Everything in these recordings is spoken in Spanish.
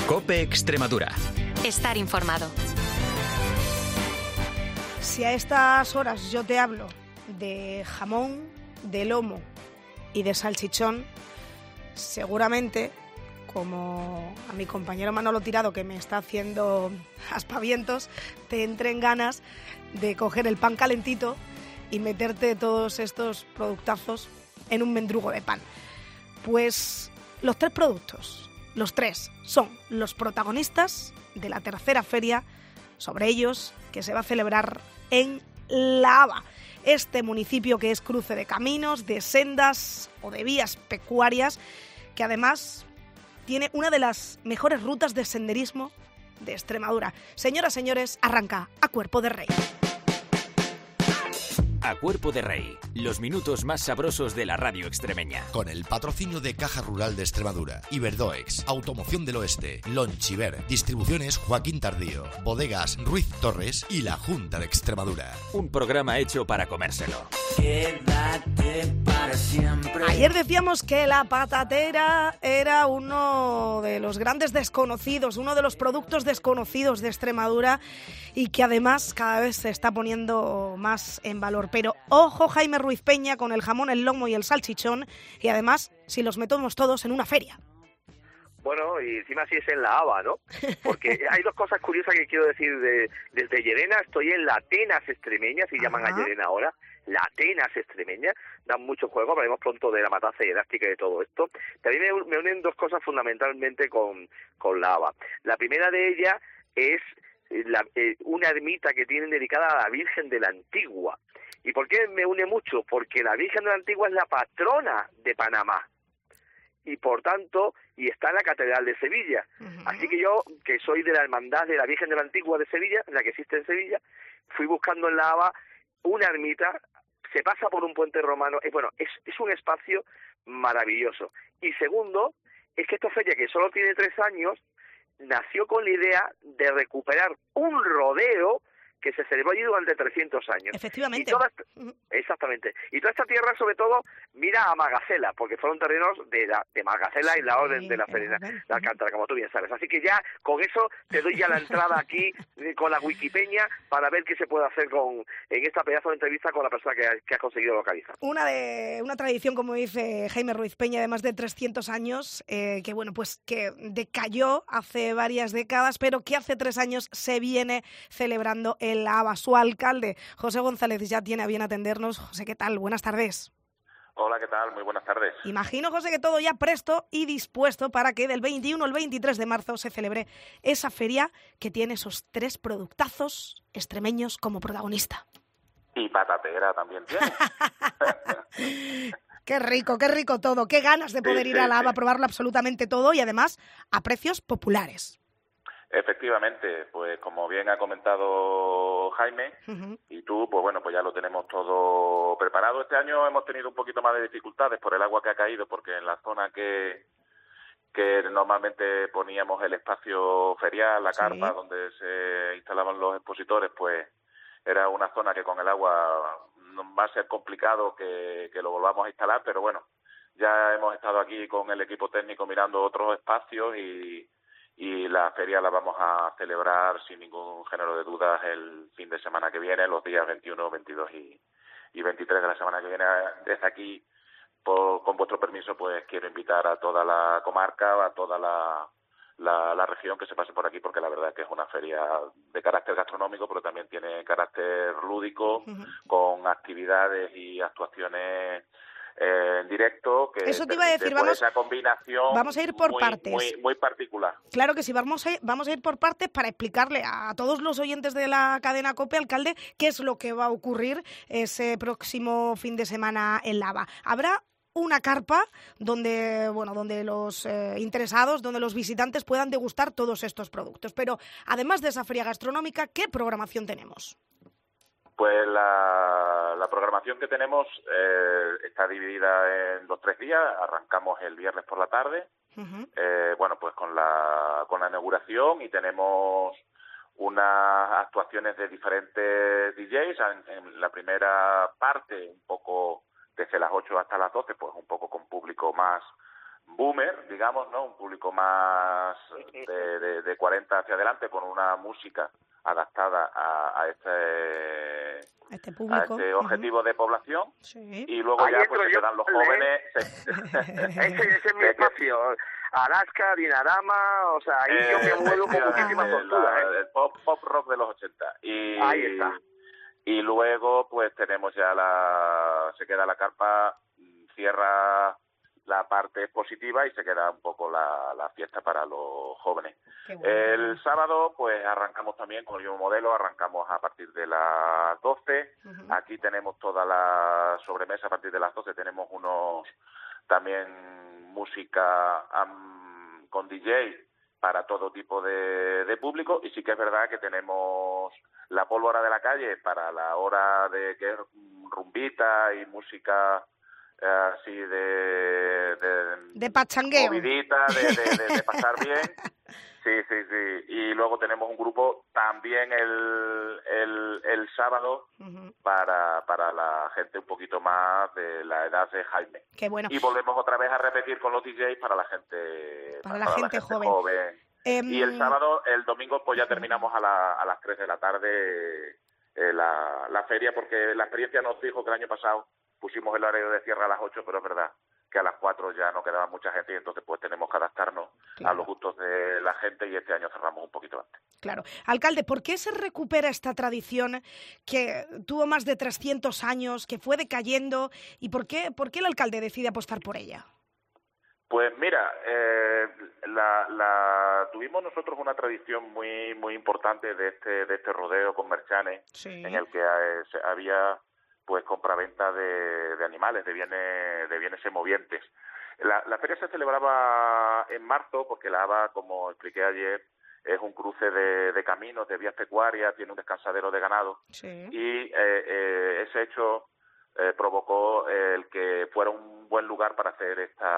COPE Extremadura. Estar informado. Si a estas horas yo te hablo de jamón, de lomo y de salchichón, seguramente, como a mi compañero Manolo Tirado, que me está haciendo aspavientos, te entren ganas de coger el pan calentito y meterte todos estos productazos en un mendrugo de pan. Pues los tres productos, los tres, son los protagonistas de la tercera feria sobre ellos que se va a celebrar en La Haba, este municipio que es cruce de caminos, de sendas o de vías pecuarias, que además tiene una de las mejores rutas de senderismo de Extremadura. Señoras, señores, arranca A Cuerpo de Rey. A Cuerpo de Rey, los minutos más sabrosos de la radio extremeña. Con el patrocinio de Caja Rural de Extremadura, Iberdoex, Automoción del Oeste, Lonchiver, Distribuciones Joaquín Tardío, Bodegas Ruiz Torres y la Junta de Extremadura. Un programa hecho para comérselo. Quédate para siempre. Ayer decíamos que la patatera era uno de los grandes desconocidos, uno de los productos desconocidos de Extremadura y que además cada vez se está poniendo más en valor. Pero ojo, Jaime Ruiz Peña, con el jamón, el lomo y el salchichón, y además si los metemos todos en una feria. Bueno, y encima sí es en La Haba, ¿no? Porque hay dos cosas curiosas que quiero decir. Desde Llerena estoy en la Atenas extremeña, se llaman a Llerena ahora, la Atenas extremeña. Dan mucho juego, hablaremos pronto de la matanza hieráctica y de todo esto. También me unen dos cosas fundamentalmente con La Haba. La primera de ellas es una ermita que tienen dedicada a la Virgen de la Antigua. ¿Y por qué me une mucho? Porque la Virgen de la Antigua es la patrona de Panamá. Y por tanto, y está en la Catedral de Sevilla. Así que yo, que soy de la Hermandad de la Virgen de la Antigua de Sevilla, la que existe en Sevilla, fui buscando en La Haba una ermita, se pasa por un puente romano, es un espacio maravilloso. Y segundo, es que esta feria, que solo tiene 3 años, nació con la idea de recuperar un rodeo que se celebró allí durante 300 años. Efectivamente. Exactamente. Y toda esta tierra, sobre todo, mira a Magacela, porque fueron terrenos de Magacela y la Orden de la Serena, de Alcántara, como tú bien sabes. Así que ya, con eso, te doy ya la entrada aquí con la Wikipedia para ver qué se puede hacer en esta pedazo de entrevista con la persona que ha conseguido localizar. Una tradición, como dice Jaime Ruiz Peña, de más de 300 años, que decayó hace varias décadas, pero que hace 3 años se viene celebrando en La Haba. Su alcalde, José González, ya tiene a bien atendernos. José, ¿qué tal? Buenas tardes. Hola, ¿qué tal? Muy buenas tardes. Imagino, José, que todo ya presto y dispuesto para que del 21 al 23 de marzo se celebre esa feria que tiene esos 3 productazos extremeños como protagonista. Y patatera también tiene. Qué rico todo. Qué ganas de poder ir a La Haba a probarlo absolutamente todo y además a precios populares. Efectivamente, pues como bien ha comentado Jaime, y tú, pues bueno, pues ya lo tenemos todo preparado. Este año hemos tenido un poquito más de dificultades por el agua que ha caído, porque en la zona que normalmente poníamos el espacio ferial, la carpa, donde se instalaban los expositores, pues era una zona que con el agua va a ser complicado que lo volvamos a instalar, pero bueno, ya hemos estado aquí con el equipo técnico mirando otros espacios y la feria la vamos a celebrar sin ningún género de dudas el fin de semana que viene, los días 21, 22 y 23 de la semana que viene. Desde aquí, con vuestro permiso, pues quiero invitar a toda la comarca, a toda la región que se pase por aquí, porque la verdad es que es una feria de carácter gastronómico, pero también tiene carácter lúdico, con actividades y actuaciones en directo, que eso te iba a decir, esa combinación vamos a ir por partes. Muy particular. Claro que sí, vamos a ir por partes para explicarle a todos los oyentes de la cadena COPE, alcalde, qué es lo que va a ocurrir ese próximo fin de semana en La Haba. Habrá una carpa donde los interesados, donde los visitantes puedan degustar todos estos productos. Pero además de esa feria gastronómica, ¿qué programación tenemos? Pues la programación que tenemos está dividida en los 3 días. Arrancamos el viernes por la tarde, pues con la inauguración, y tenemos unas actuaciones de diferentes DJs. En la primera parte, un poco desde las 8 hasta las 12, pues un poco con público más boomer, digamos, ¿no? Un público más de 40 hacia adelante, con una música adaptada a este público, objetivo de población. Sí. Y luego ya pues se quedan los jóvenes. Ese es mi espacio. Alaska, Dinarama, o sea, ahí yo me muevo con muchísimas posturas. El pop rock de los 80. Ahí está. Y luego pues tenemos ya se queda la carpa, cierra la parte expositiva y se queda un poco la fiesta para los jóvenes. Bueno. El sábado pues arrancamos también con el mismo modelo, arrancamos a partir de las 12. Aquí tenemos toda la sobremesa a partir de las 12, tenemos también música con DJ para todo tipo de público, y sí que es verdad que tenemos la pólvora de la calle para la hora de que es rumbita y música así de pachangueo, movidita, de pasar bien. Sí. Y luego tenemos un grupo también el sábado para la gente un poquito más de la edad de Jaime. Qué bueno. Y volvemos otra vez a repetir con los DJs para la gente joven. Y el domingo pues ya terminamos a las 3 de la tarde la feria, porque la experiencia nos dijo que el año pasado pusimos el horario de cierre a las 8, pero es verdad que a las 4 ya no quedaba mucha gente y entonces pues tenemos que adaptarnos a los gustos de la gente, y este año cerramos un poquito antes. Claro. Alcalde, ¿por qué se recupera esta tradición que tuvo más de 300 años, que fue decayendo, y por qué el alcalde decide apostar por ella? Pues mira, tuvimos nosotros una tradición muy muy importante de este rodeo con Merchanes, sí, en el que había pues compraventa de animales, de bienes semovientes. La feria se celebraba en marzo porque la ABA, como expliqué ayer, es un cruce de caminos, de vías pecuarias, tiene un descansadero de ganado, sí, y ese hecho provocó el que fuera un buen lugar para hacer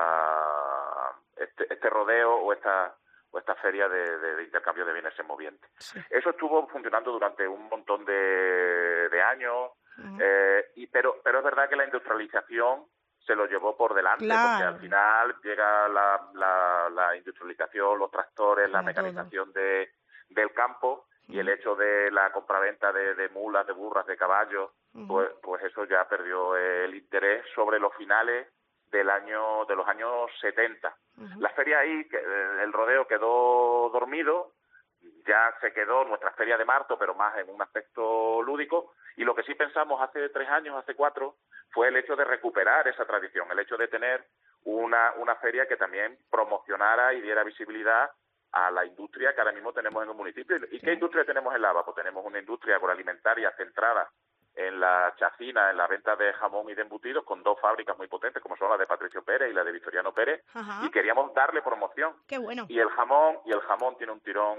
este rodeo o esta feria de intercambio de bienes semovientes. Sí. Eso estuvo funcionando durante un montón de años. Pero es verdad que la industrialización se lo llevó por delante, claro, porque al final llega la industrialización, los tractores, la mecanización del campo, y el hecho de la compraventa de mulas, de burras, de caballos, pues eso ya perdió el interés sobre los finales de los años 70. La feria ahí, el rodeo quedó dormido, ya se quedó nuestra feria de marzo, pero más en un aspecto lúdico, y lo que sí pensamos hace 3 años, hace 4, fue el hecho de recuperar esa tradición, el hecho de tener una feria que también promocionara y diera visibilidad a la industria que ahora mismo tenemos en el municipio. ¿Y qué industria tenemos en Lava? Pues tenemos una industria agroalimentaria centrada en la chacina, en la venta de jamón y de embutidos, con 2 fábricas muy potentes, como son la de Patricio Pérez y la de Victoriano Pérez, y queríamos darle promoción. Qué bueno. Y el jamón tiene un tirón,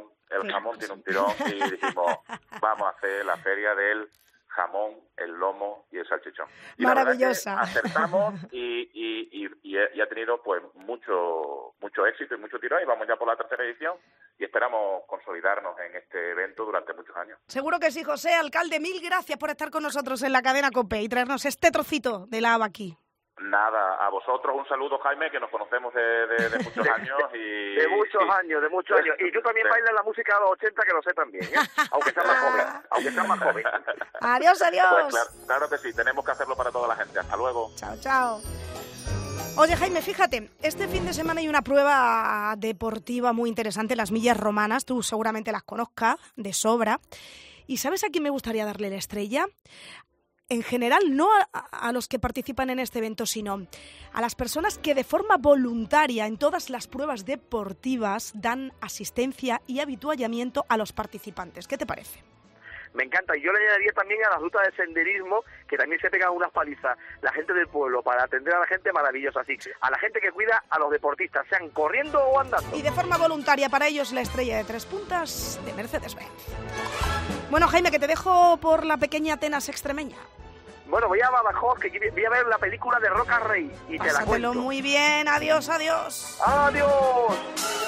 y dijimos, vamos a hacer la feria del jamón, el lomo y el salchichón. Y maravillosa. La verdad es que acertamos y ha tenido pues mucho éxito y mucho tirón, y vamos ya por la 3ª edición y esperamos consolidarnos en este evento durante muchos años. Seguro que sí, José. Alcalde, mil gracias por estar con nosotros en la cadena COPE y traernos este trocito de la ABA aquí. Nada, a vosotros un saludo, Jaime, que nos conocemos de muchos años. De muchos años. Y tú también bailas la música de los 80, que lo sé también, ¿eh? Aunque seas más joven. Adiós. Pues claro que sí, tenemos que hacerlo para toda la gente. Hasta luego. Chao. Oye, Jaime, fíjate, este fin de semana hay una prueba deportiva muy interesante, las millas romanas, tú seguramente las conozcas de sobra. ¿Y sabes a quién me gustaría darle la estrella? En general, no a los que participan en este evento, sino a las personas que de forma voluntaria en todas las pruebas deportivas dan asistencia y habituallamiento a los participantes. ¿Qué te parece? Me encanta, y yo le añadiría también a las rutas de senderismo, que también se pegan unas palizas la gente del pueblo para atender a la gente, maravillosa, así, a la gente que cuida a los deportistas, sean corriendo o andando. Y de forma voluntaria para ellos la estrella de 3 puntas de Mercedes-Benz. Bueno, Jaime, que te dejo por la pequeña Atenas extremeña. Bueno, voy a Badajoz, que voy a ver la película de Roca Rey, y te la cuento. Muy bien, adiós. Adiós.